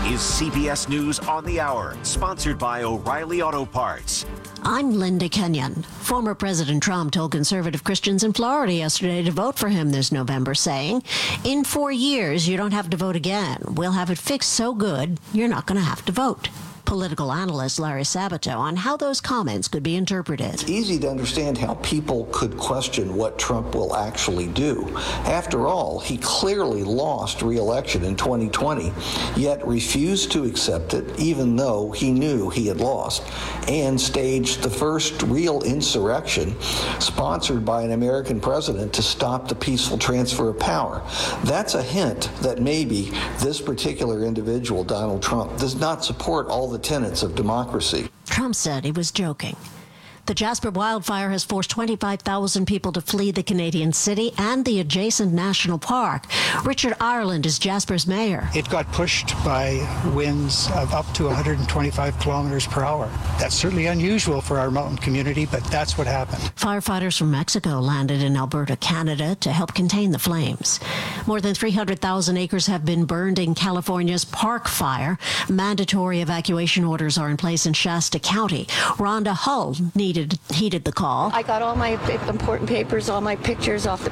is CBS News on the Hour, sponsored by O'Reilly Auto Parts. I'm Linda Kenyon. Former President Trump told conservative Christians in Florida yesterday to vote for him this November, saying, "In 4 years, you don't have to vote again. We'll have it fixed so good, you're not going to have to vote." Political analyst Larry Sabato on how those comments could be interpreted. It's easy to understand how people could question what Trump will actually do. After all, he clearly lost re-election in 2020, yet refused to accept it even though he knew he had lost, and staged the first real insurrection sponsored by an American president to stop the peaceful transfer of power. That's a hint that maybe this particular individual, Donald Trump, does not support all the tenets of democracy. Trump said he was joking. The Jasper wildfire has forced 25,000 people to flee the Canadian city and the adjacent national park. Richard Ireland is Jasper's mayor. It got pushed by winds of up to 125 kilometers per hour. That's certainly unusual for our mountain community, but that's what happened. Firefighters from Mexico landed in Alberta, Canada to help contain the flames. More than 300,000 acres have been burned in California's Park Fire. Mandatory evacuation orders are in place in Shasta County. Rhonda Hull heeded the call. I got all my important papers, all my pictures off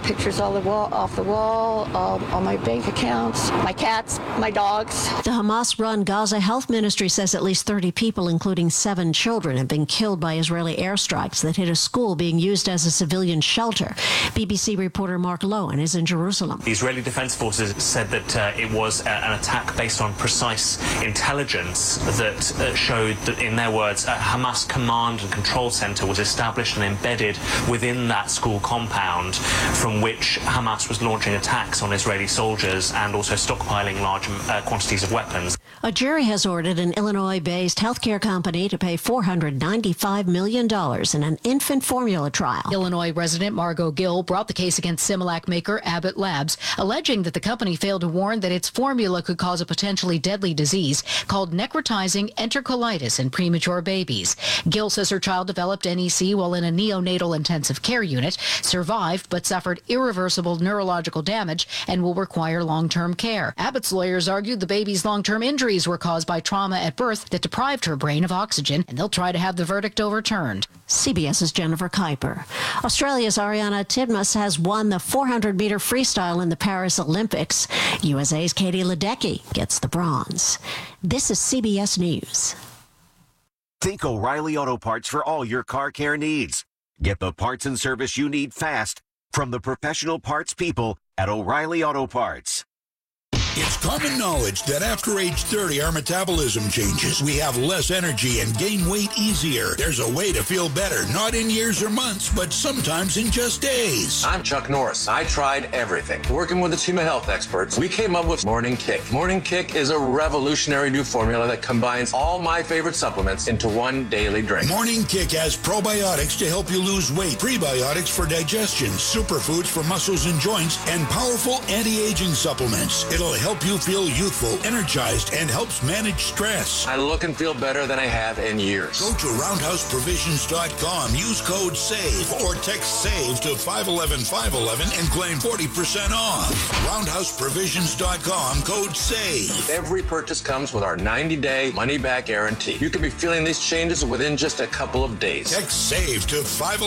the wall, all my bank accounts, my cats, my dogs. The Hamas-run Gaza Health Ministry says at least 30 people, including 7 children, have been killed by Israeli airstrikes that hit a school being used as a civilian shelter. BBC reporter Mark Lowen is in Jerusalem. The Israeli Defense Forces said that it was an attack based on precise intelligence that showed that, in their words, a Hamas command and control center was established and embedded within that school compound, from which Hamas was launching attacks on Israeli soldiers and also stockpiling large quantities of weapons. A jury has ordered an Illinois-based healthcare company to pay $495 million in an infant formula trial. Illinois resident Margot Gill brought the case against Similac maker Abbott Labs, alleging that the company failed to warn that its formula could cause a potentially deadly disease called necrotizing enterocolitis in premature babies. Gill says her child developed NEC while in a neonatal intensive care unit, survived but suffered irreversible neurological damage and will require long-term care. Abbott's lawyers argued the baby's long-term injuries were caused by trauma at birth that deprived her brain of oxygen, and they'll try to have the verdict overturned. CBS's Jennifer Kuiper. Australia's Ariana Titmus has won the 400-meter freestyle in the Paris Olympics. USA's Katie Ledecky gets the bronze. This is CBS News. Think O'Reilly Auto Parts for all your car care needs. Get the parts and service you need fast from the professional parts people at O'Reilly Auto Parts. It's common knowledge that after age 30, our metabolism changes. We have less energy and gain weight easier. There's a way to feel better, not in years or months, but sometimes in just days. I'm Chuck Norris. I tried everything. Working with a team of health experts, we came up with Morning Kick. Morning Kick is a revolutionary new formula that combines all my favorite supplements into one daily drink. Morning Kick has probiotics to help you lose weight, prebiotics for digestion, superfoods for muscles and joints, and powerful anti-aging supplements. It'll help you feel youthful, energized, and helps manage stress. I look and feel better than I have in years. Go to roundhouseprovisions.com, use code SAVE, or text SAVE to 511-511 and claim 40% off. Roundhouseprovisions.com, code SAVE. Every purchase comes with our 90-day money-back guarantee. You can be feeling these changes within just a couple of days. Text SAVE to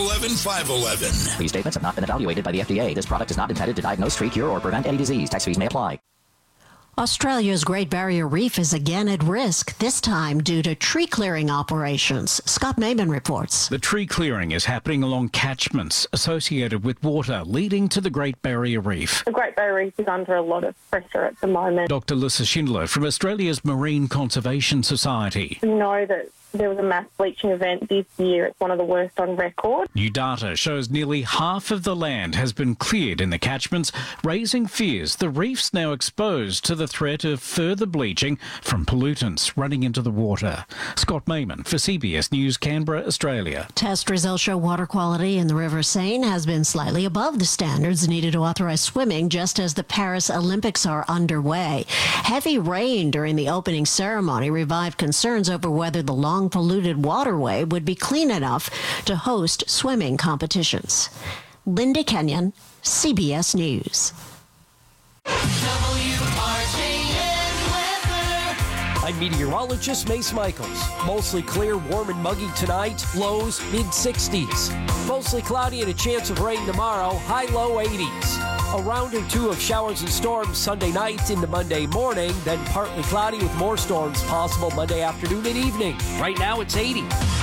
511-511. These statements have not been evaluated by the FDA. This product is not intended to diagnose, treat, cure, or prevent any disease. Tax fees may apply. Australia's Great Barrier Reef is again at risk, this time due to tree clearing operations. Scott Mayman reports. The tree clearing is happening along catchments associated with water leading to the Great Barrier Reef. The Great Barrier Reef is under a lot of pressure at the moment. Dr. Lissa Schindler from Australia's Marine Conservation Society. We know that there was a mass bleaching event this year. It's one of the worst on record. New data shows nearly half of the land has been cleared in the catchments, raising fears the reef's now exposed to the threat of further bleaching from pollutants running into the water. Scott Mayman for CBS News, Canberra, Australia. Test results show water quality in the River Seine has been slightly above the standards needed to authorize swimming just as the Paris Olympics are underway. Heavy rain during the opening ceremony revived concerns over whether the long polluted waterway would be clean enough to host swimming competitions. Linda Kenyon, CBS News. I'm meteorologist Mace Michaels. Mostly clear, warm and muggy tonight. Lows mid-60s. Mostly cloudy and a chance of rain tomorrow. High-low 80s. A round or two of showers and storms Sunday night into Monday morning. Then partly cloudy with more storms possible Monday afternoon and evening. Right now it's 80.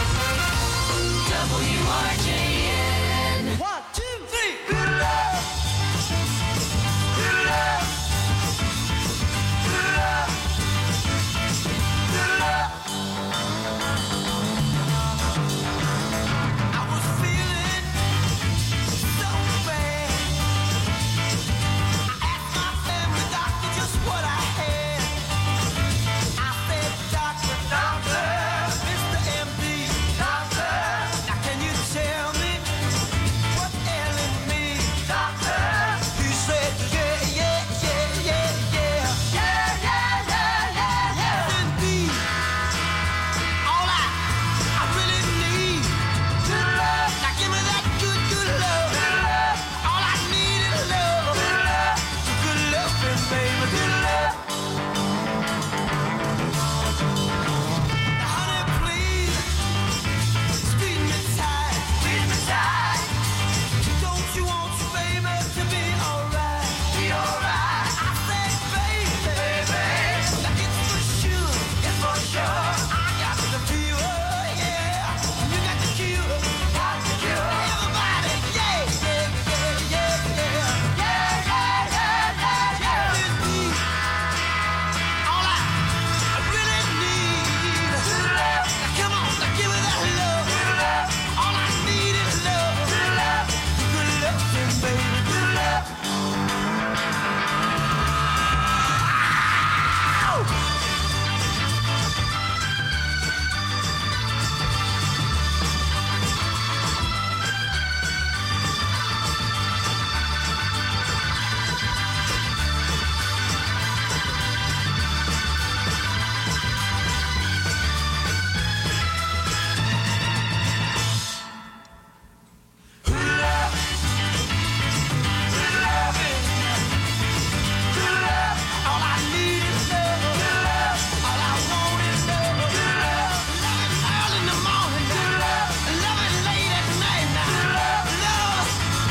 WRJN. 1, 2, 3. Good luck. Good luck. Good luck. Good luck. I was feeling so bad. I asked my family doctor just what I had. I said, doctor, Mr. MD, doctor, now can you tell me what's ailing me, doctor? He said, indeed, all I really need, good love. Now give me that good love. All I need is love. Good loving, baby, good love. Now, honey, please, squeeze me tight. Don't you want your baby to be alright? I said, baby, now it's for sure. I got the fever, yeah. You got the cure. Everybody, yeah. It's me. All I really need. Now come on, now give me that love. All I need is love. Good loving, baby, good love. All I need is love. All I want is love. Love it early in the morning. Love it late at night. Love.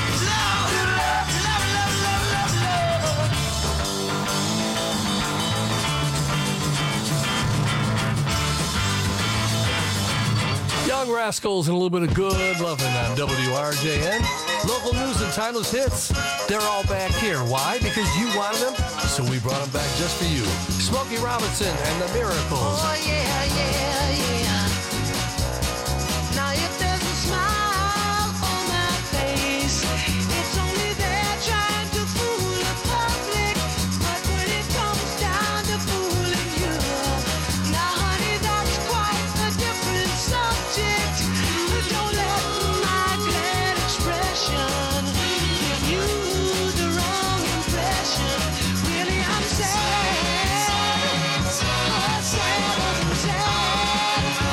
Young Rascals and a little bit of good loving on WRJN. Local news and timeless hits. They're all back here. Why? Because you wanted them, so we brought them back just for you. Smokey Robinson and the Miracles. Oh, yeah. Now if there's a smile on my face, it's only there trying to fool the public. But when it comes down to fooling you, now honey, that's quite a different subject. Don't let my glad expression give you the wrong impression. Really, I'm sad.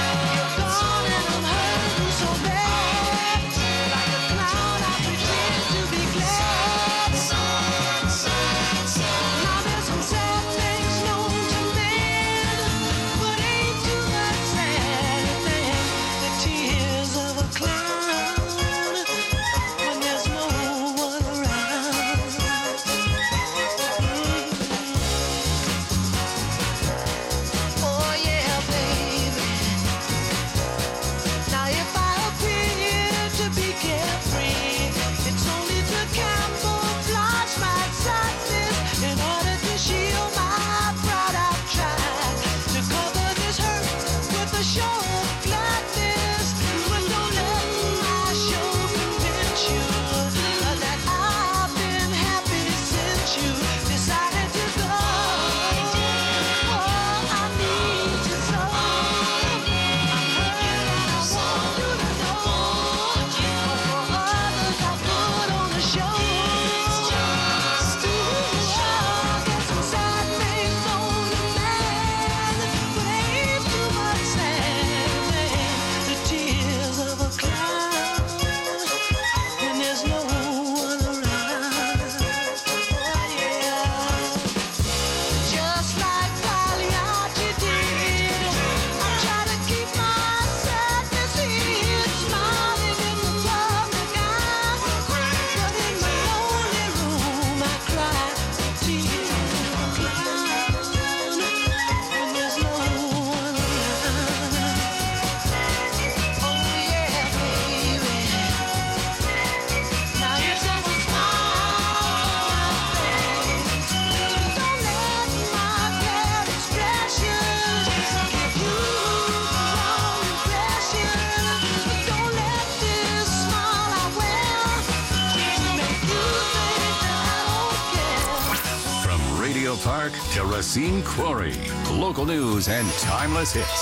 Park to Racine Quarry. Local news and timeless hits.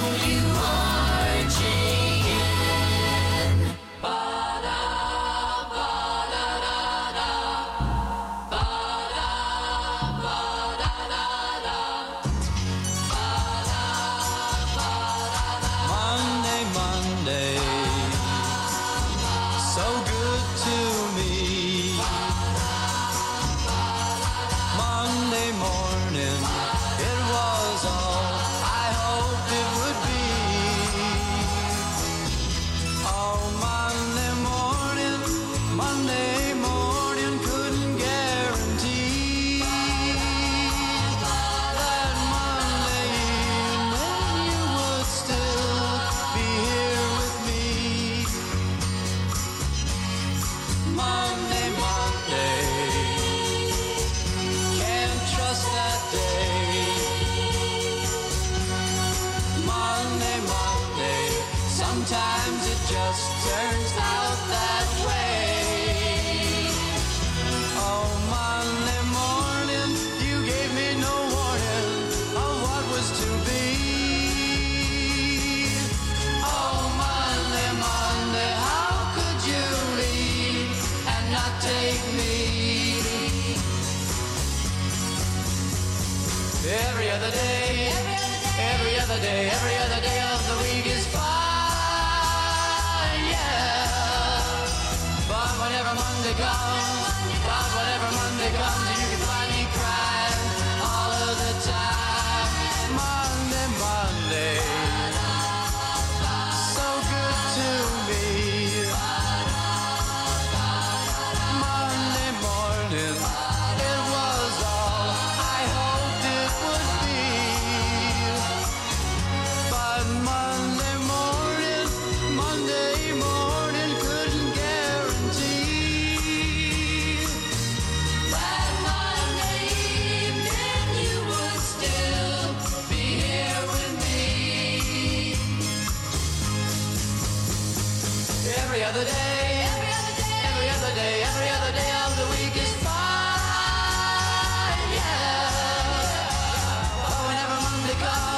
Monday, Monday, so good to me. Monday morning, it was all I hoped it would be. Oh, Monday morning, couldn't guarantee that Monday evening you would still be here with me. Monday, Monday, can't trust that day. Monday, Monday, sometimes it just turns out that way. Oh, Monday morning, you gave me no warning of what was to be. Oh, Monday, Monday, how could you leave and not take me? Every other day, every other day, every other day of the week is fine, yeah. But whenever Monday comes, you can find me crying all of the time. Monday, Monday, so good to me. Monday morning, it was all I hoped it would be. But Monday morning couldn't guarantee that Monday evening you would still be here with me. Every other day, every other day, every other day of the week is fine, yeah. But whenever Monday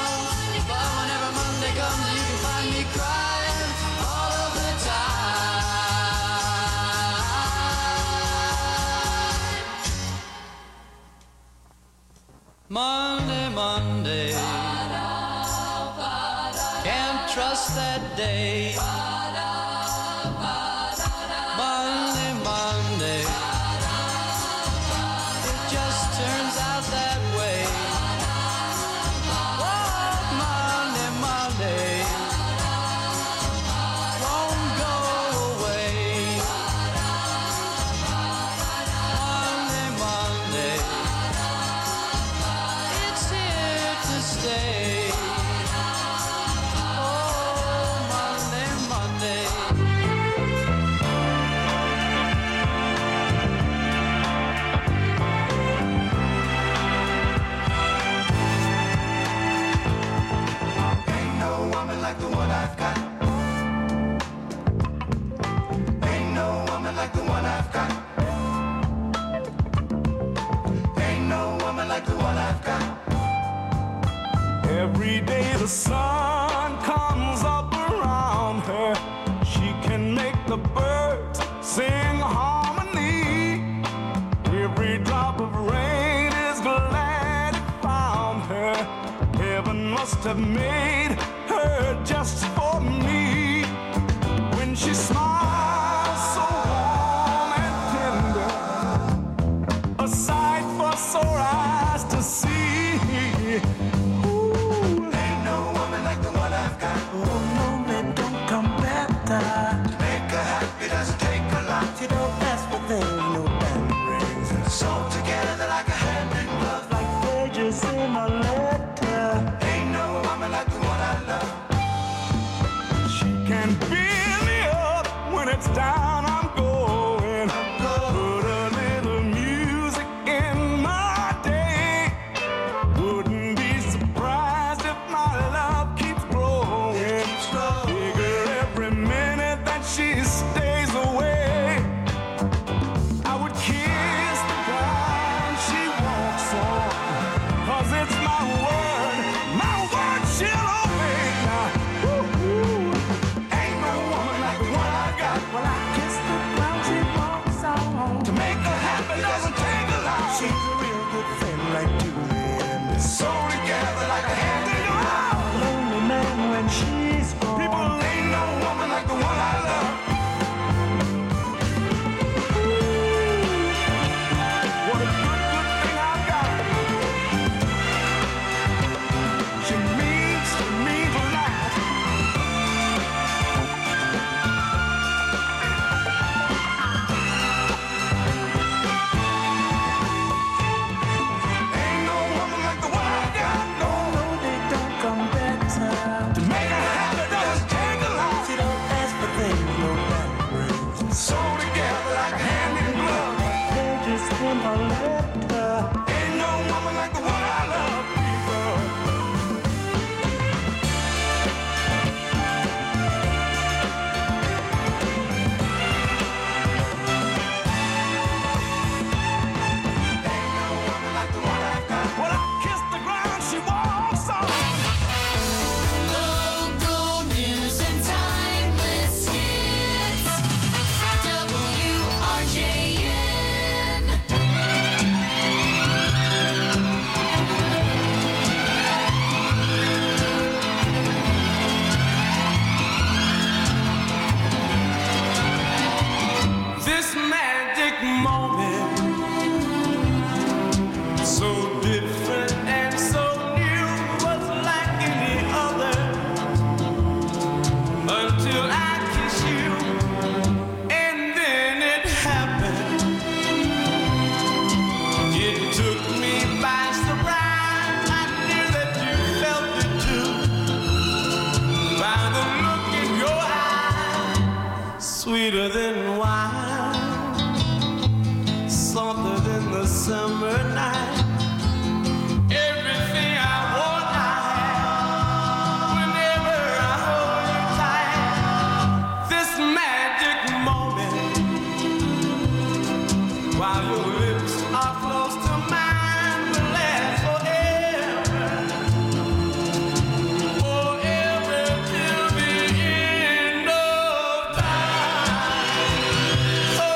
comes, you can find me crying all of the time. Monday, can't trust that day. Monday, it just turns out that way. Oh, Monday, won't go away. Monday, it's here to stay. Oh, Monday. Ain't no woman like the one I've got. Ain't no woman like the one I've got. Ain't no woman like the one I've got. Every day the sun comes up around her. She can make the birds sing harmony. Every drop of rain is glad it found her. Heaven must have made her just for me. When she smiles so warm and tender, a sight for sore eyes to see. Ain't no woman like the one I've got. Oh no, it don't come better. To make her happy doesn't take a lot. You don't ask for things, no diamond rings. And sew together like a hand in glove. Like pages in a letter. Ain't no woman like the one I love. She can build me up when it's down. I'm going. Put a little music in my day. Wouldn't be surprised Sweeter than wine, softer than the summer night. Everything I want, I have. Whenever I hold you tight, this magic moment, while your lips are close to mine, will last forever. Forever till the end of time. Oh,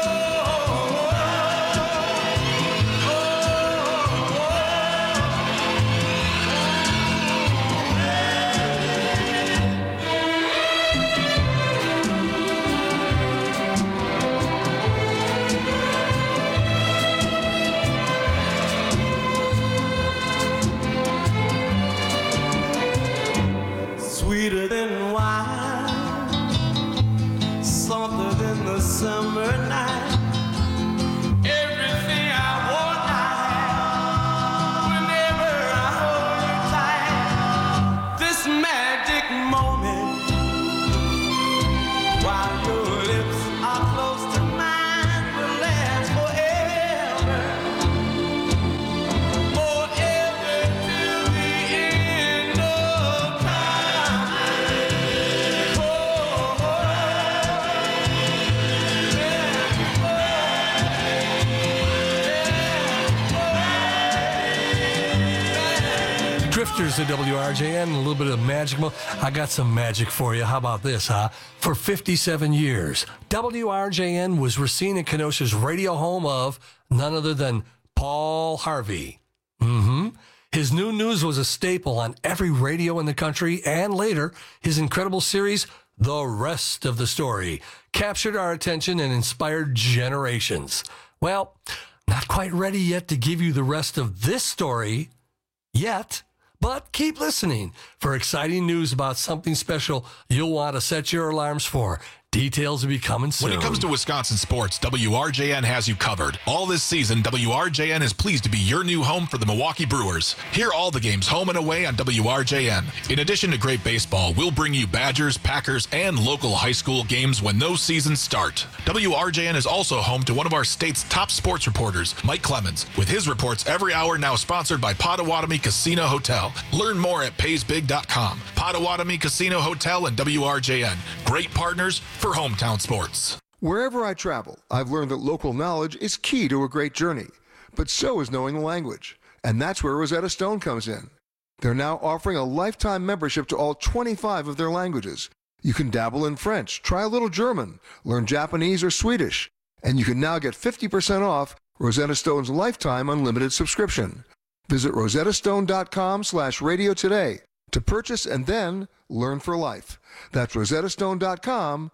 sweeter than wine, softer than the summer night. Everything I want, I have. Whenever I hold you tight, this magic moment, while your lips are close to mine, will last forever. Forever till the end of time. Drifters at WRJN, a little bit of magic. I got some magic for you. How about this, huh? For 57 years, WRJN was Racine and Kenosha's radio home of none other than Paul Harvey. His new news was a staple on every radio in the country, and later, his incredible series, The Rest of the Story, captured our attention and inspired generations. Well, not quite ready yet to give you the rest of this story yet, but keep listening for exciting news about something special you'll want to set your alarms for. Details will be coming soon. When it comes to Wisconsin sports, WRJN has you covered. All this season, WRJN is pleased to be your new home for the Milwaukee Brewers. Hear all the games home and away on WRJN. In addition to great baseball, we'll bring you Badgers, Packers, and local high school games when those seasons start. WRJN is also home to one of our state's top sports reporters, Mike Clemens, with his reports every hour, now sponsored by Potawatomi Casino Hotel. Learn more at paysbig.com. Potawatomi Casino Hotel and WRJN. Great partners for hometown sports. Wherever I travel, I've learned that local knowledge is key to a great journey, but so is knowing the language. And that's where Rosetta Stone comes in. They're now offering a lifetime membership to all 25 of their languages. You can dabble in French, try a little German, learn Japanese or Swedish, and you can now get 50% off Rosetta Stone's lifetime unlimited subscription. Visit rosettastone.com/radio today to purchase and then learn for life. That's rosettastone.com/radio.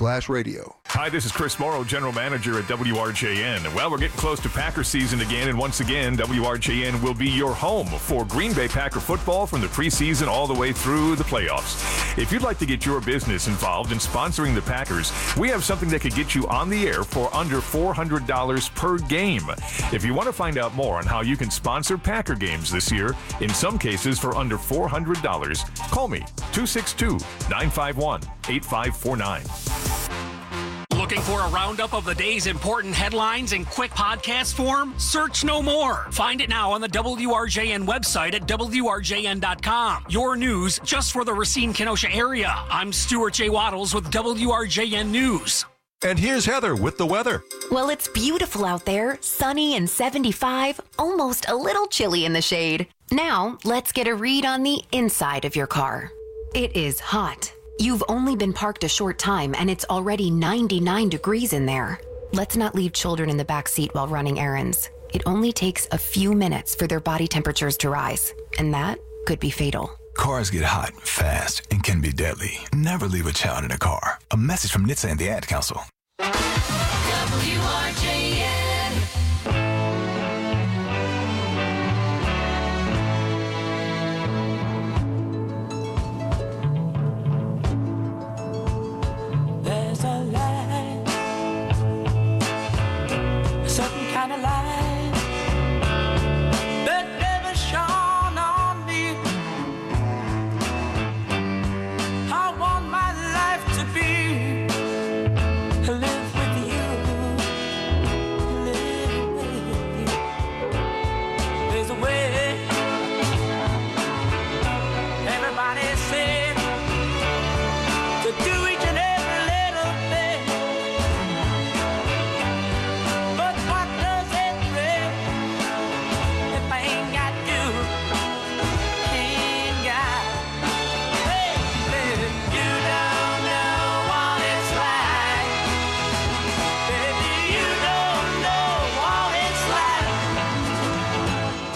Hi, this is Chris Morrow, General Manager at WRJN. Well, we're getting close to Packer season again, and once again, WRJN will be your home for Green Bay Packer football from the preseason all the way through the playoffs. If you'd like to get your business involved in sponsoring the Packers, we have something that could get you on the air for under $400 per game. If you want to find out more on how you can sponsor Packer games this year, in some cases for under $400, call me, 262-951-8549. Looking for a roundup of the day's important headlines in quick podcast form? Search no more. Find it now on the WRJN website at WRJN.com. Your news just for the Racine-Kenosha area. I'm Stuart J. Waddles with WRJN News. And here's Heather with the weather. Well, it's beautiful out there, sunny and 75, almost a little chilly in the shade. Now, let's get a read on the inside of your car. It is hot. You've only been parked a short time and it's already 99 degrees in there. Let's not leave children in the back seat while running errands. It only takes a few minutes for their body temperatures to rise, and that could be fatal. Cars get hot, fast, and can be deadly. Never leave a child in a car. A message from NHTSA and the Ad Council. WRJN. There's a light, a certain kind of light that never shone on me. I want my life to be a little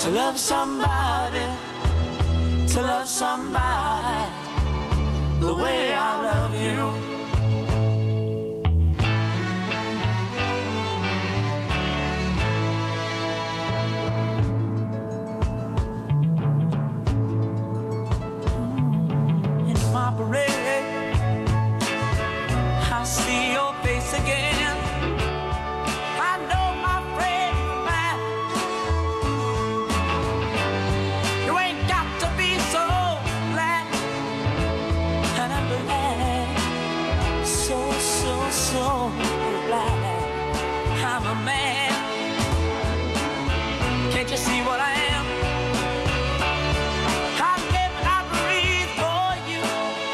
to love somebody, to love somebody the way I love you. In my parade, I see your face again. I know my friend man, you ain't got to be so glad. And I'm glad, so glad I'm a man. Can't you see what I am? I live and I breathe for you.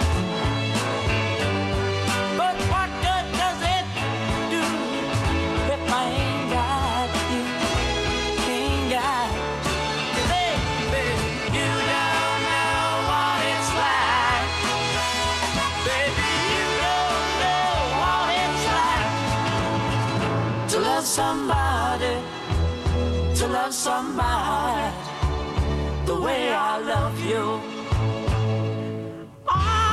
But what good does it do if I ain't got you? Ain't got you. Baby, you don't know what it's like. Baby, you don't know what it's like to love somebody, to love somebody the way I love you. Oh,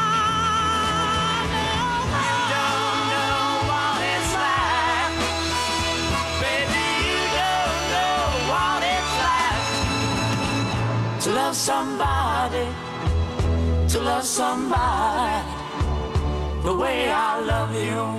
no, you don't know what it's like. Baby, you don't know what it's like to love somebody, to love somebody the way I love you.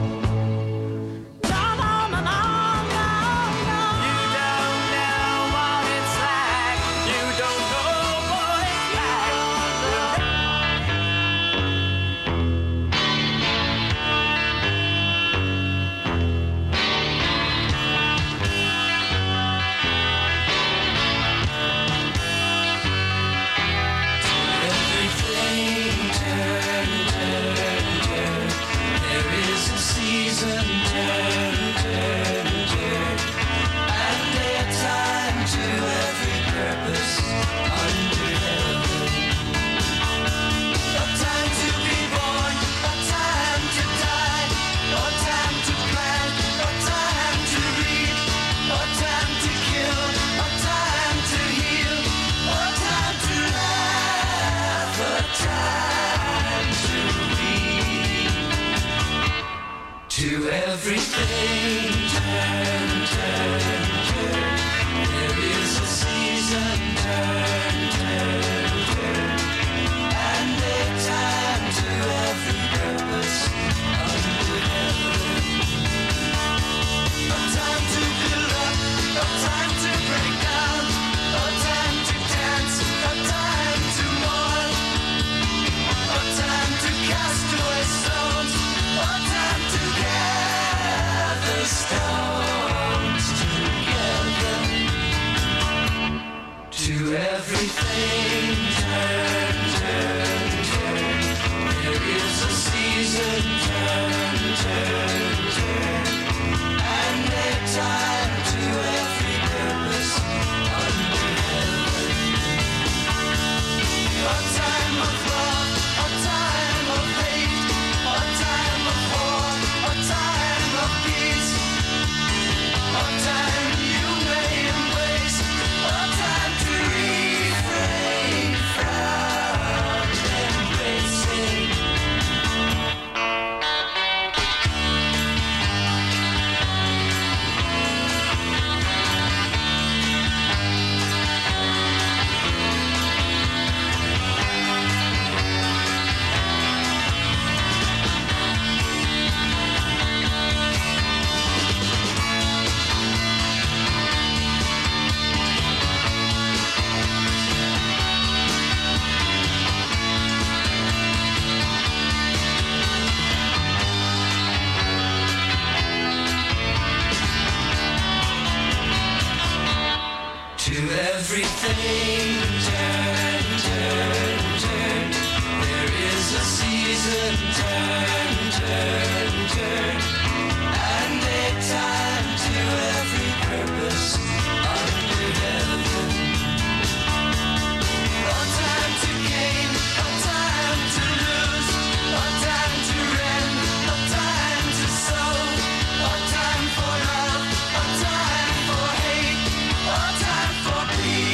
Everything turn, turn, turn. There is a season, turn, turn, turn. And a time to every purpose under heaven. A time to build up, a time to break down, a time to dance, a time to mourn, a time to cast away stones, a time to gather stones together. To everything turn, turn, turn. There is a season, turn, turn, turn. And a time to every purpose under heaven. A time of love, a time of hate, a time of war, a time of peace, a time you may embrace, a time to refrain from embracing. To everything turn, turn, turn. There is a season, turn, turn, turn. And a time to every purpose under heaven. A time to gain, a time to lose, a time to rend, a time to sow, a time for love, a time for hate, a time for peace.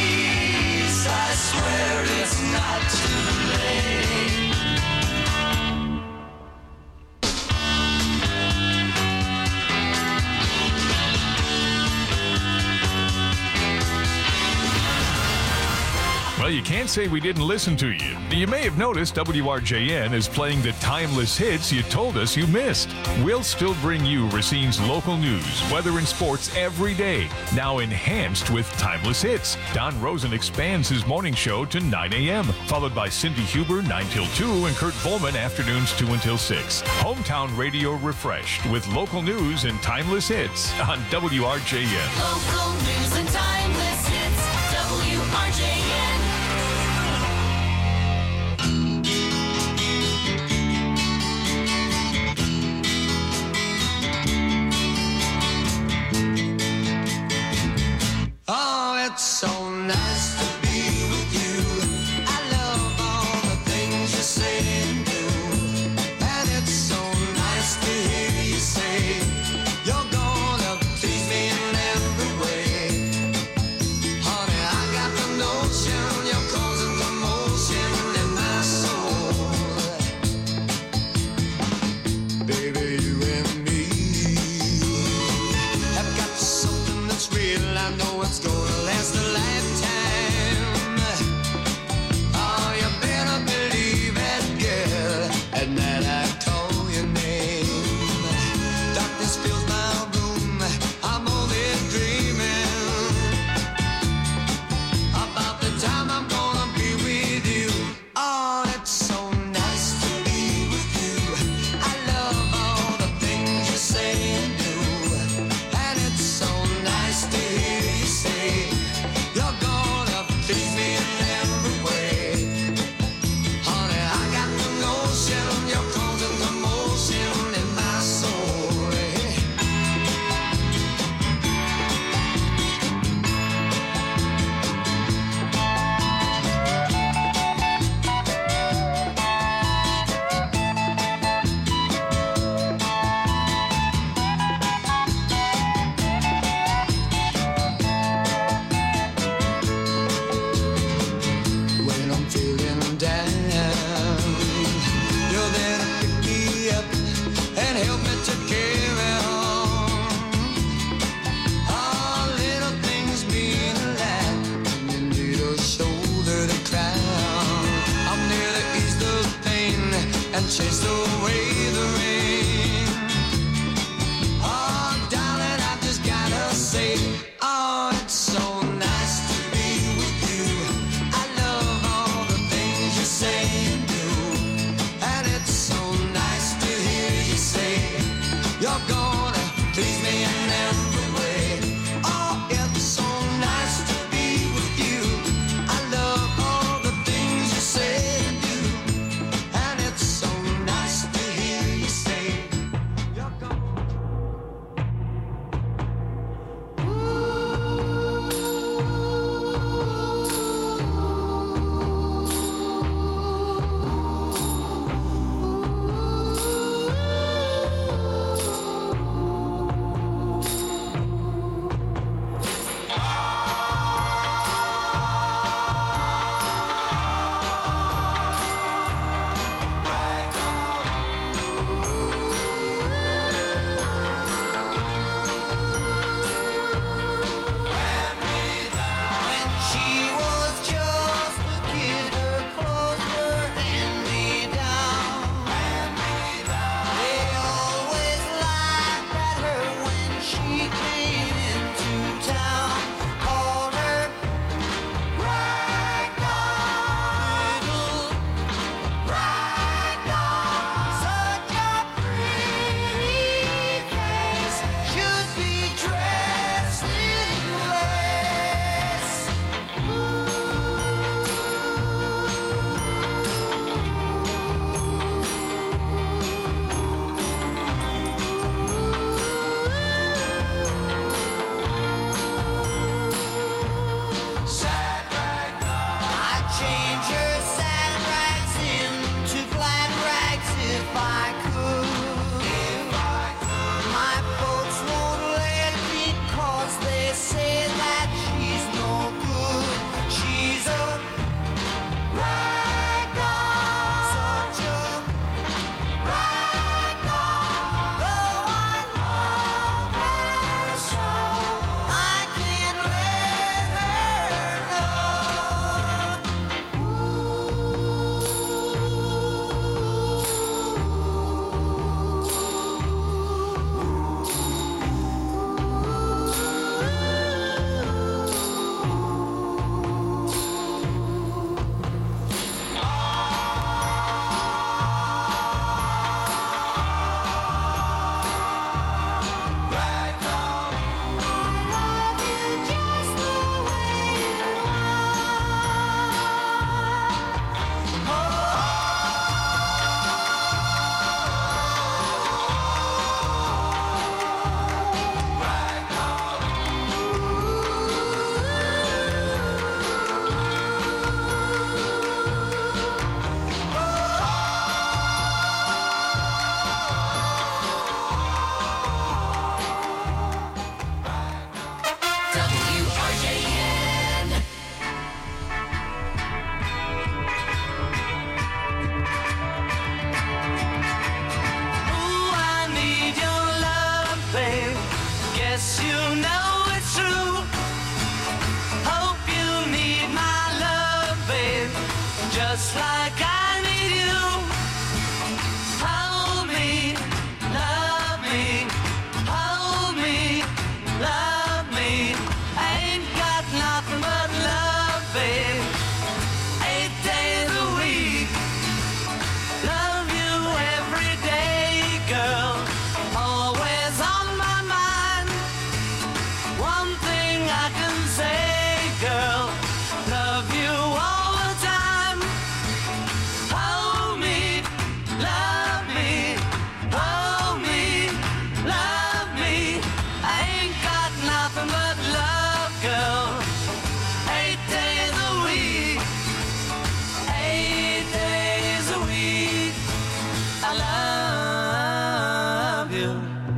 Well, you can't say we didn't listen to you. You may have noticed WRJN is playing the timeless hits you told us you missed. We'll still bring you Racine's local news, weather, and sports every day, now enhanced with timeless hits. Don Rosen expands his morning show to 9 a.m., followed by Cindy Huber 9 till 2 and Kurt Volman afternoons 2 until 6. Hometown radio refreshed with local news and timeless hits on WRJN. Local news and timeless hits, WRJN. Oh, it's so nice to be with you. I love all the things you say and do. And it's so nice to hear you say you're gonna please me in every way. Honey, I got the notion you're causing commotion in my soul. Baby, you and me have got something that's real. I know it's gonna last a lifetime. Oh, you better believe it, girl. At night I call your name. Darkness fills my room. I'm only dreaming about the time I'm gonna be with you. Oh, it's so nice to be with you. I love all the things you say and do. And it's so nice to hear you say you're gonna please me in every way. Honey, I got the notion you're causing commotion in my soul. When I'm feeling down, you're there to pick me up and help me to carry on. All little things mean a lot when you need a shoulder to cry on. I'm there to ease the pain and chase away the rain. Oh, darling, I just gotta say, oh, it's so nice to be with you. I love all the things you say and do. And it's so nice to hear you say you're gonna please me in every way. Oh, it's so nice to be with you. I love all the things you say and do. And it's so nice to hear just like I need you. Hold me, love me, hold me, love me. I ain't got nothing but love, babe. 8 days a week, love you every day, girl. Always on my mind. One thing I can say, girl, love you all the time. Hold me, love me, hold me, love me. I ain't got nothing but love, girl. 8 days a week, 8 days a week, I love you.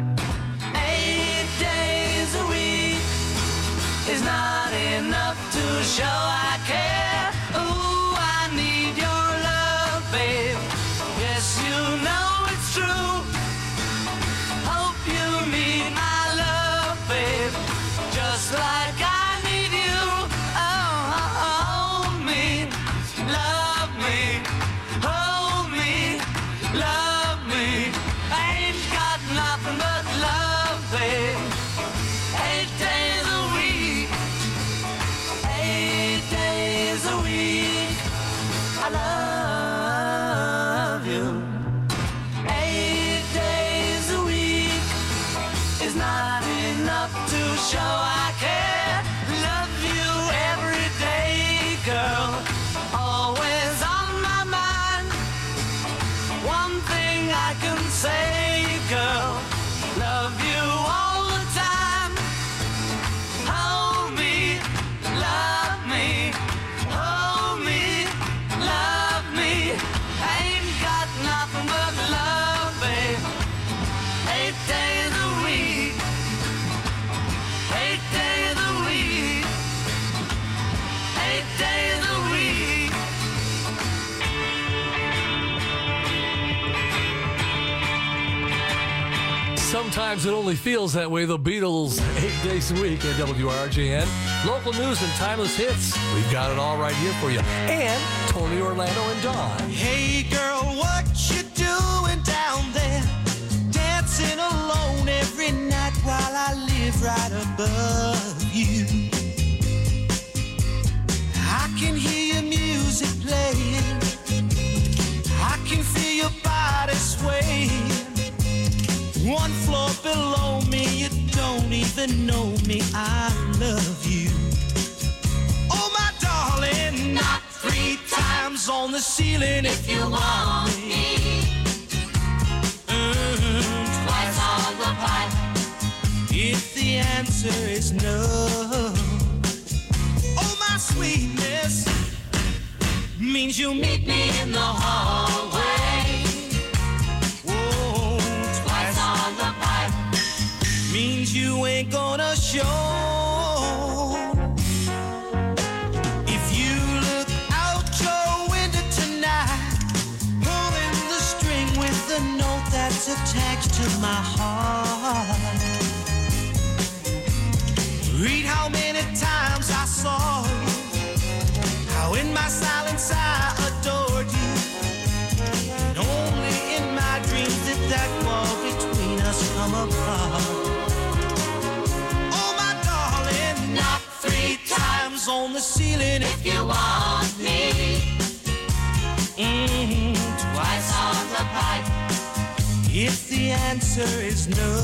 8 days a week is not enough to show I care. Ooh, I need your love, babe. Yes, you know it's true. Hope you meet my love, babe. Just like I need you. Oh, hold me, love me, hold me, love me. I ain't got nothing but love, babe. 8 days a week, 8 days a week, I love you. 8 days a week is not enough to show I care. Love you every day, girl. Always on my mind. One thing I can say, girl, love you all the time. Hold me, love me, hold me, love me. I ain't got nothing but love, babe. 8 days a week, 8 days a week, 8 days a week. Sometimes it only feels that way. The Beatles, 8 days a week at WRJN. Local news and timeless hits. We've got it all right here for you. And Tony Orlando and Dawn. Hey girl, what you doing down there? Dancing alone every night while I live right above you. I can hear your music playing. I can feel your body swaying. One floor below me, you don't even know me. I love you. Oh, my darling, knock 3 times on the ceiling if you want me. Twice on the pipe if the answer is no. Oh, my sweetness means you'll meet me in the hallway. Means you ain't gonna show. If you look out your window tonight, pulling the string with the note that's attached to my heart. Read how many times I saw you, how in my silence I adored you. And only in my dreams did that wall between us come apart. Knock 3 times on the ceiling if you want me. Twice on the pipe if the answer is no.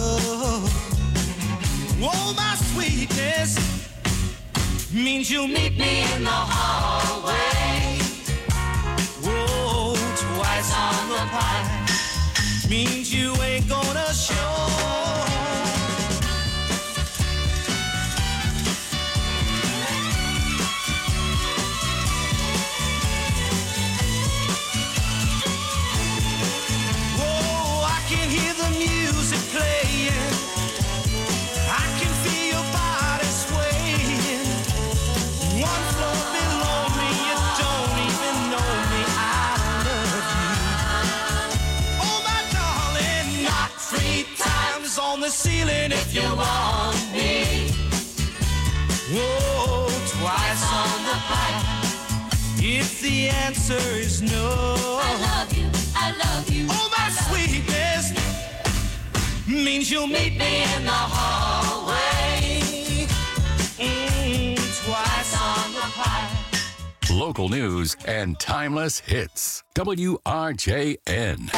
Oh, my sweetness means you'll meet me in the hallway. Oh, twice on the pipe means you ain't gonna show. Ceiling if you want me. Whoa, twice on the pipe if If the answer is no, I love you, oh my sweetness, means you'll meet me in the hallway, twice on the pie. Local news and timeless hits. WRJN.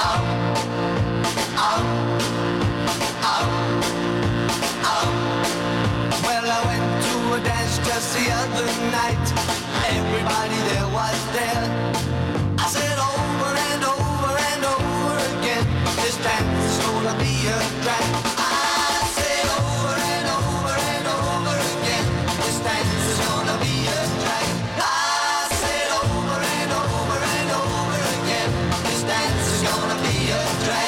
Well, I went to a dance just the other night. Everybody there was there. I said over and over and over again, this dance is gonna be a drag. I said over and over and over again, this dance is gonna be a drag. I said over and over and over again, this dance is gonna be a drag.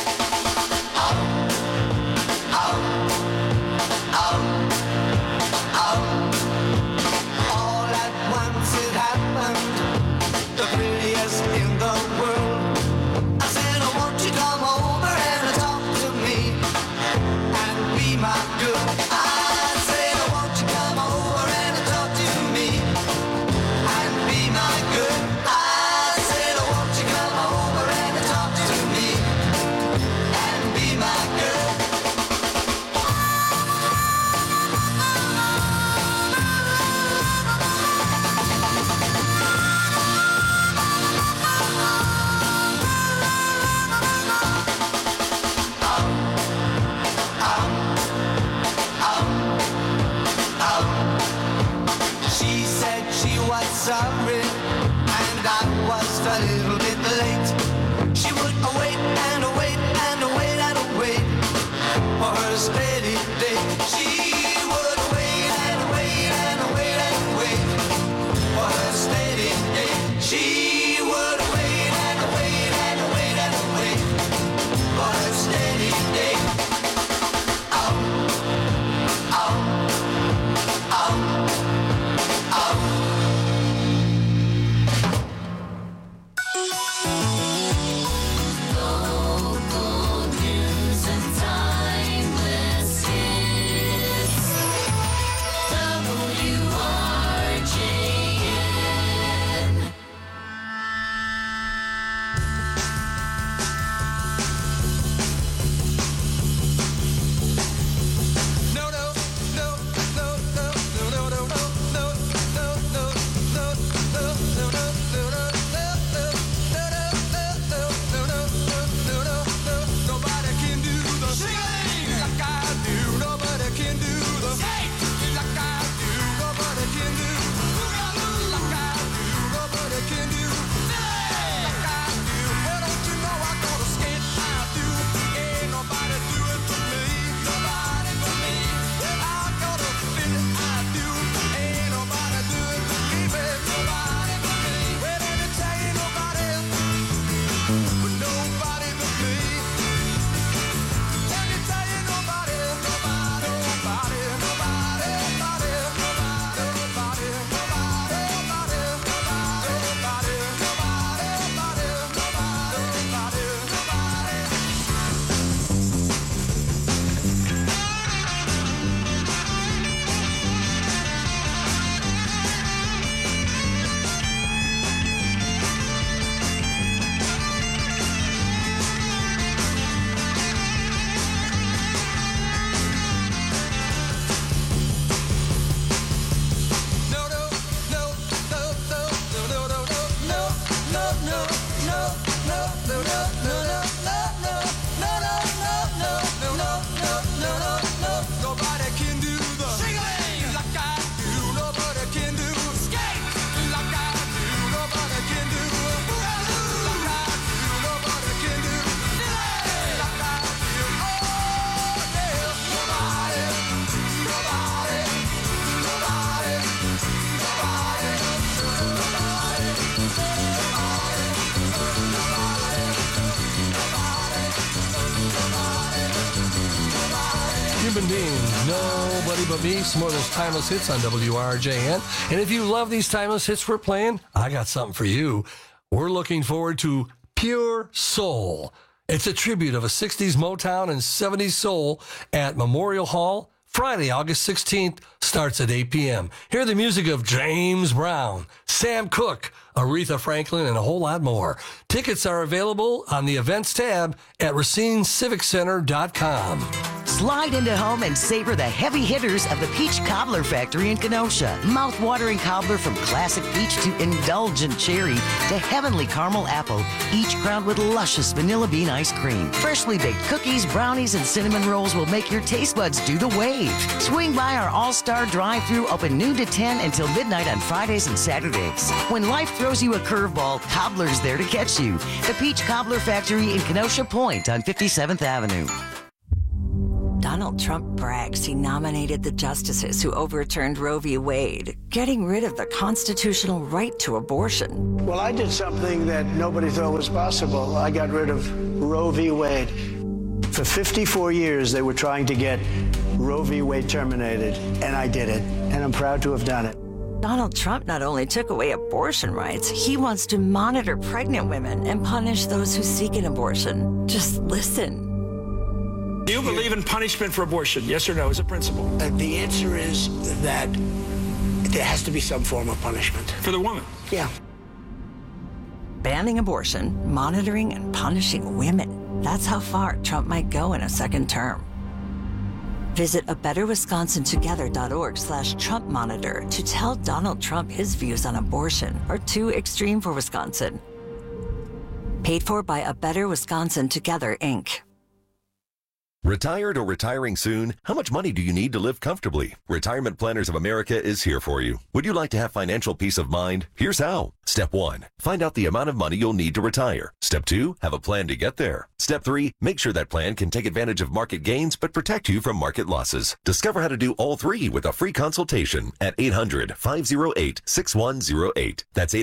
All at once it happened, the prettiest in the world. I said, oh, won't you come over and talk to me and be my girl? I said, oh, won't you come over and talk to me and be my girl? I said, oh, won't you come over and talk to me and be my girl? She said she was sorry, and I was a little bit late. She would wait and wait and wait and wait for her steady day. She would wait and wait and wait and wait for her steady day. She would wait and wait and wait and wait for her steady day. Local news and timeless hits. WRJN. No, no, no, no, no, no, no, no, no, no, no, no, no, no, no, nobody can do the sing like I do. Nobody can do the skate like I do. Nobody can do like I do. Nobody can do like I do. Well, don't you know I gotta skate? I do. Ain't nobody do it for me. Nobody but me. Well, I gotta feel it. I do. Ain't nobody do it for me, babe. Nobody but me. Well, let me tell you, nobody but nobody but me. Let me tell you, nobody, nobody, nobody, nobody, nobody, nobody, nobody, nobody, nobody, nobody, nobody, nobody. No, no, no, no, no, no, no, no, no, no, no, no, no, no, no, no. Nobody can do the sing like I do. Nobody can do skate like I do. Nobody can do like I do. Nobody can do like I do. Oh yeah, nobody, nobody, nobody, Human beings, nobody but me. Some more of those timeless hits on WRJN. And if you love these timeless hits we're playing, I got something for you. We're looking forward to Pure Soul. It's a tribute of a 60s Motown and 70s soul at Memorial Hall Friday, August 16th, starts at 8 p.m. Hear the music of James Brown, Sam Cooke, Aretha Franklin, and a whole lot more. Tickets are available on the events tab at RacineCivicCenter.com. Slide into home and savor the heavy hitters of the Peach Cobbler Factory in Kenosha. Mouth-watering cobbler from classic peach to indulgent cherry to heavenly caramel apple, each crowned with luscious vanilla bean ice cream. Freshly baked cookies, brownies, and cinnamon rolls will make your taste buds do the wave. Swing by our all-star drive-thru, open noon to 10 until midnight on Fridays and Saturdays. When life throws you a curveball, Cobbler's there to catch you. The Peach Cobbler Factory in Kenosha Point on 57th Avenue. Donald Trump brags he nominated the justices who overturned Roe v. Wade, getting rid of the constitutional right to abortion. Well, I did something that nobody thought was possible. I got rid of Roe v. Wade. For 54 years, they were trying to get Roe v. Wade terminated, and I did it, and I'm proud to have done it. Donald Trump not only took away abortion rights, he wants to monitor pregnant women and punish those who seek an abortion. Just listen. Do you believe in punishment for abortion? Yes or no, as a principle? The answer is that there has to be some form of punishment. For the woman? Yeah. Banning abortion, monitoring, and punishing women. That's how far Trump might go in a second term. Visit abetterwisconsintogether.org/Trump monitor to tell Donald Trump his views on abortion are too extreme for Wisconsin. Paid for by A Better Wisconsin Together, Inc. Retired or retiring soon? How much money do you need to live comfortably? Retirement Planners of America is here for you. Would you like to have financial peace of mind? Here's how. Step 1, find out the amount of money you'll need to retire. Step 2, have a plan to get there. Step 3, make sure that plan can take advantage of market gains but protect you from market losses. Discover how to do all three with a free consultation at 800-508-6108. That's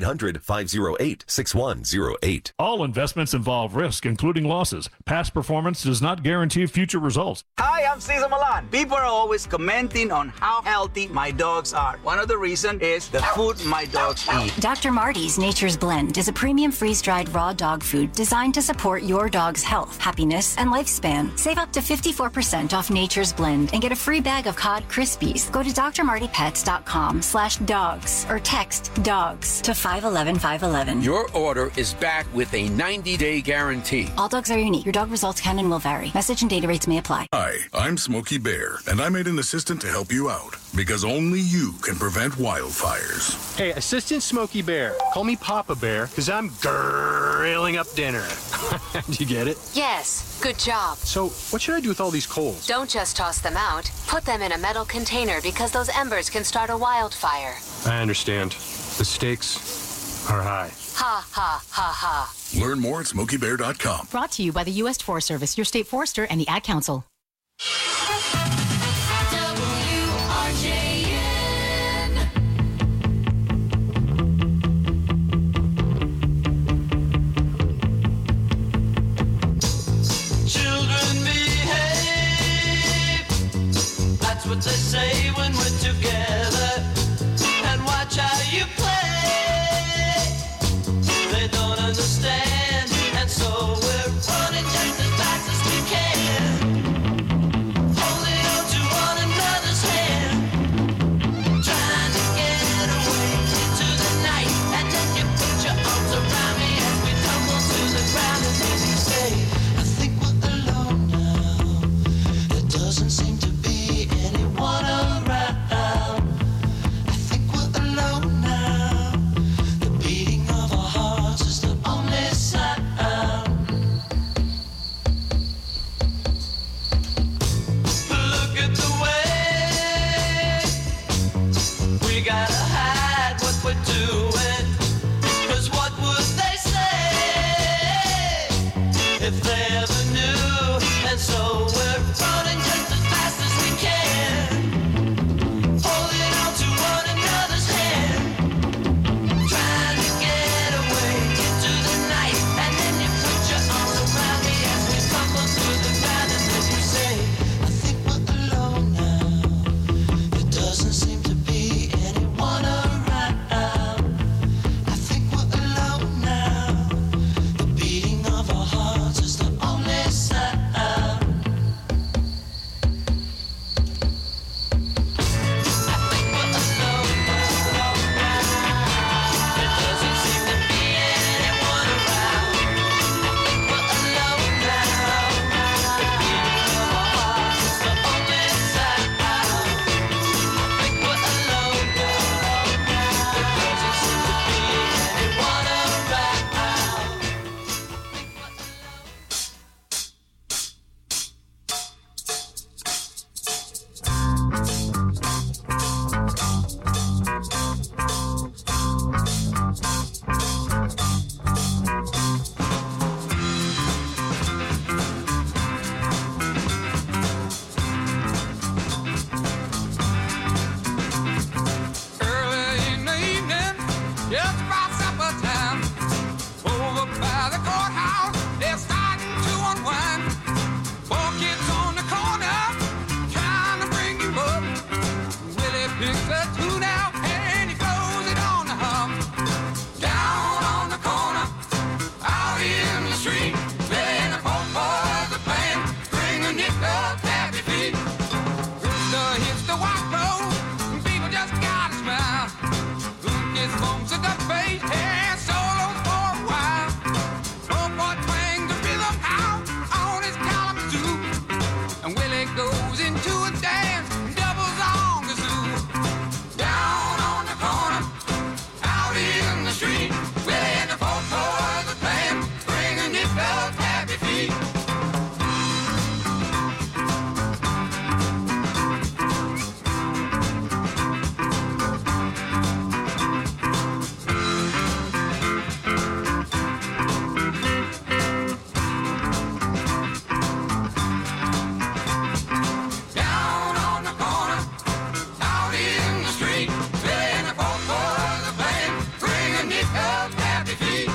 800-508-6108. All investments involve risk, including losses. Past performance does not guarantee future results. Hi, I'm Cesar Milan. People are always commenting on how healthy my dogs are. One of the reasons is the food my dogs eat. Dr. Marty's Nature's Blend is a premium freeze-dried raw dog food designed to support your dog's health, happiness, and lifespan. Save up to 54% off Nature's Blend and get a free bag of Cod Krispies. Go to drmartypets.com/dogs or text DOGS to 511-511. Your order is back with a 90-day guarantee. All dogs are unique. Your dog results can and will vary. Message and data rates may apply. Hi, I'm Smokey Bear, and I made an assistant to help you out because only you can prevent wildfires. Hey, Assistant Smokey Bear, call me Papa Bear because I'm grilling up dinner. Do you get it? Yes, good job. So, what should I do with all these coals? Don't just toss them out. Put them in a metal container because those embers can start a wildfire. I understand. The stakes are high. Ha, ha, ha, ha. Learn more at SmokeyBear.com. Brought to you by the U.S. Forest Service, your state forester, and the Ad Council. Children behave. That's what they say when we're together. And watch how you play. They don't understand, and so we're running just as fast as we can. just about supper time. Over by the courthouse, they're starting to unwind. 4 kids on the corner, trying to bring him up. Willie picks a tune out and he blows it on the hum. Down on the corner, out in the street, playing the folk boys are playing, bringing it up happy feet. Rooster hits the white road, and people just gotta smile. Who gets bumps in the face and solos for a while. Folk boy twang the rhythm out on his Kalamazoo, and Willie goes into a dance, doubles on the zoo. Down on the corner, out in the street, Willie and the folk boys are playing, bringing it up happy feet. Down on the corner, out in the street, Willie and the folk boys are playing, bringing it up happy feet.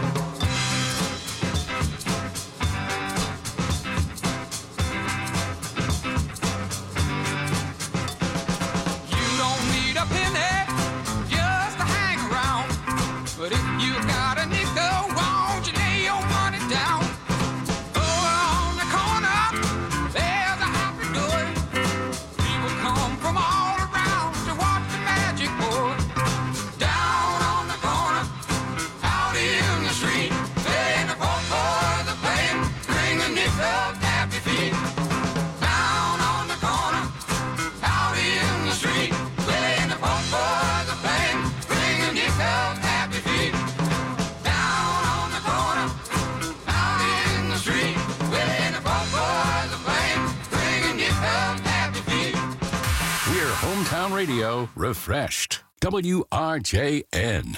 You don't need a penny just to hang around, but if you got a nickel, won't you lay your money down? Over on the corner, there's a happy door. People come from all around to watch the magic pour. Down on the corner, out in the street, playing the folk boys are playing, bringing it up happy feet. Down on the corner, out in the street, playing the folk boys are playing, bringing it up happy feet. Down on the corner, out in the street, playing the folk boys are playing, bringing it up happy feet. We're Hometown Radio refreshed. WRJN.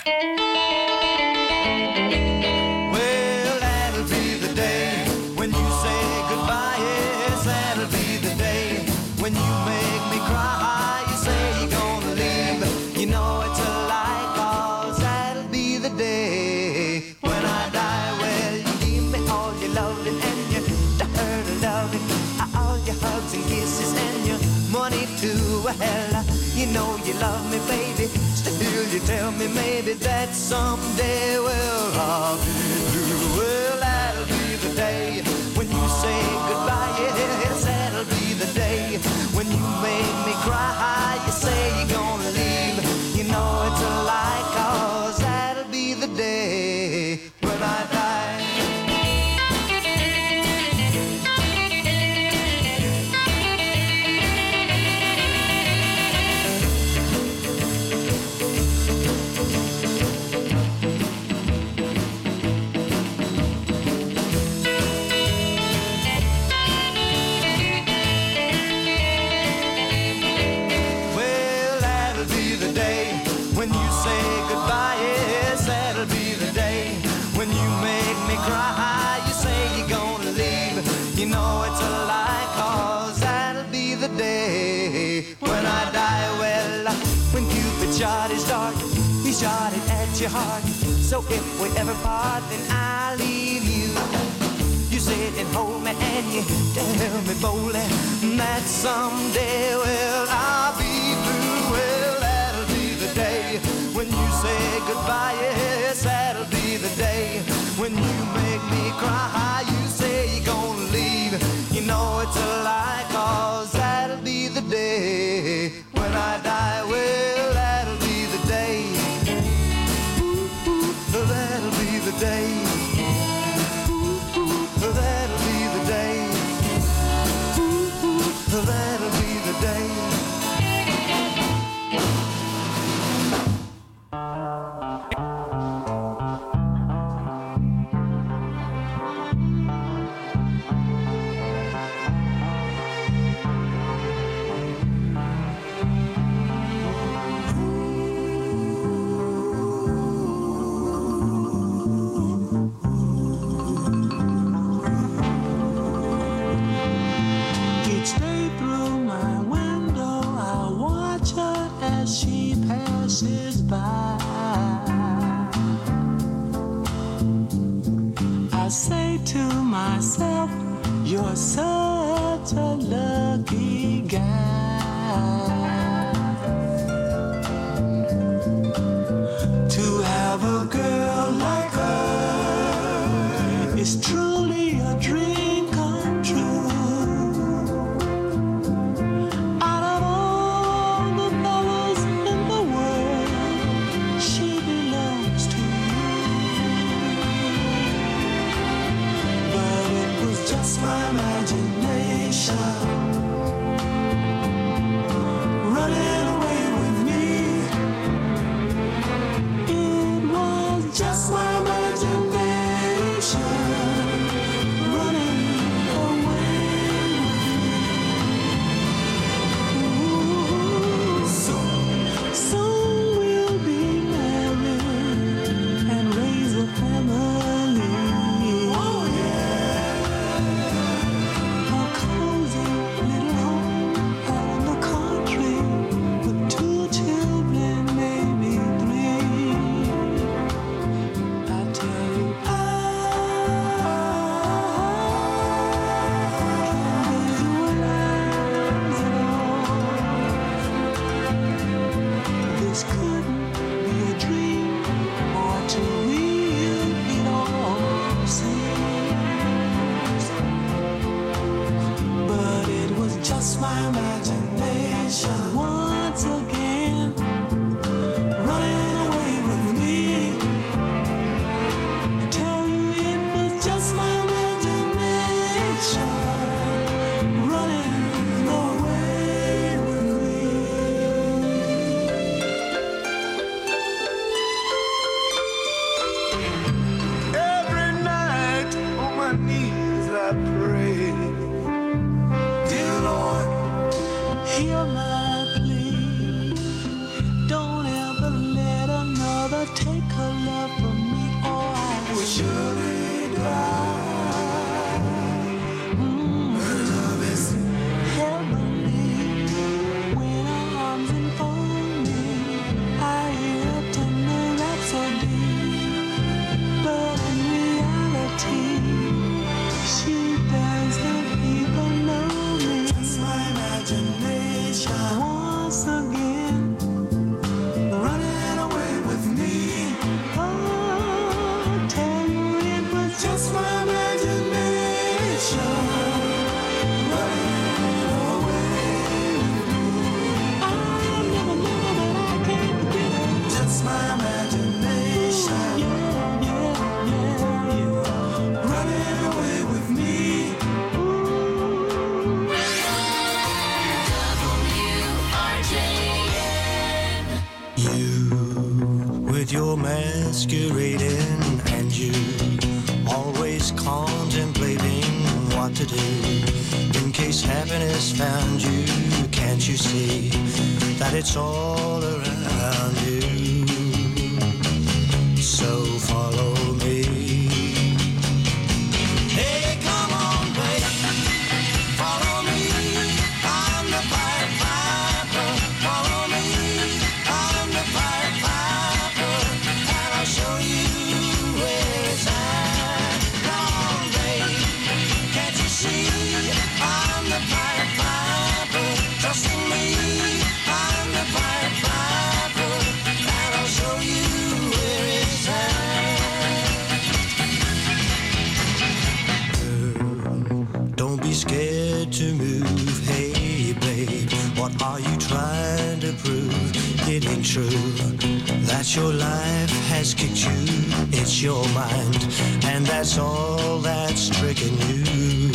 Well, that'll be the day when you say goodbye. Yes, that'll be the day when you make me cry. You say you're gonna leave. You know it's a lie, 'cause that'll be the day when I die. Well, you give me all your loving and your dirty loving, all your hugs and kisses and your money too. Well, you know you love me, baby. Still, you tell me maybe that someday, well, I'll be through. Well, that'll be the day when you say goodbye. Yes, that'll be the day when you make me cry. You say you're gonna leave. You know it's a lie, 'cause that'll be the day when I die. Well, that'll be the day when you say goodbye. Yes, that'll be the day when you make me cry. You say you're gonna leave. You know it's a lie, 'cause that'll be the day when I die. Well, when Cupid shot his dart, he shot it at your heart. So if we ever part, then I'll leave you. You sit and hold me and you tell me boldly that someday, well, I'll be through. Well, that'll be the day when you say goodbye. Yes, that'll be the day when you make me cry. You say you're gonna leave. You know it's a lie, 'cause that'll be the day when I die. Well, that'll be the day. Ooh, ooh, that'll be the day. That'll be the day. Ooh, that'll be the day. myself, you're such a lucky guy. To have a girl like her is truly a dream come true. Out of all the fellows in the world, she belongs to you. But it was just my imagination running away with me. It was just my imagination running away with me. Soon we'll be married and raise a family. Oh yeah, a cozy little home out in the country with 2 children, maybe 3. I tell you, I can't visualize it all. This couldn't be a dream or too real, it all seems. But it was just my imagination once again running away with me. I tell you, it was just my imagination running away with me. Every night on my knees I pray, dear Lord, hear my plea. Don't ever let another take her love from me, or I will surely die. Her love is heavenly. When her arms enfold me, I hear a tender rhapsody. But in reality, she doesn't even know me. Just my imagination once again running away with me. Oh, tell you it was just my imagination running away with me. I never knew that I can't forget it. Just my imagination. Yeah, running away with me. You with your masquerading and you always contemplating what to do in case happiness found you. Can't you see that it's all around you? So follow me. Hey, come on, baby, follow me. I'm the Pied Piper. Follow me. I'm the Pied Piper, and I'll show you where it's at. Come on, baby, can't you see? I'm the Pied Piper. Trust in me. I'm the Pied Piper, and I'll show you where it's at. Don't be scared to move. Hey, babe, what are you trying to prove? It ain't true that your life has kicked you. It's your mind, and that's all that's tricking you.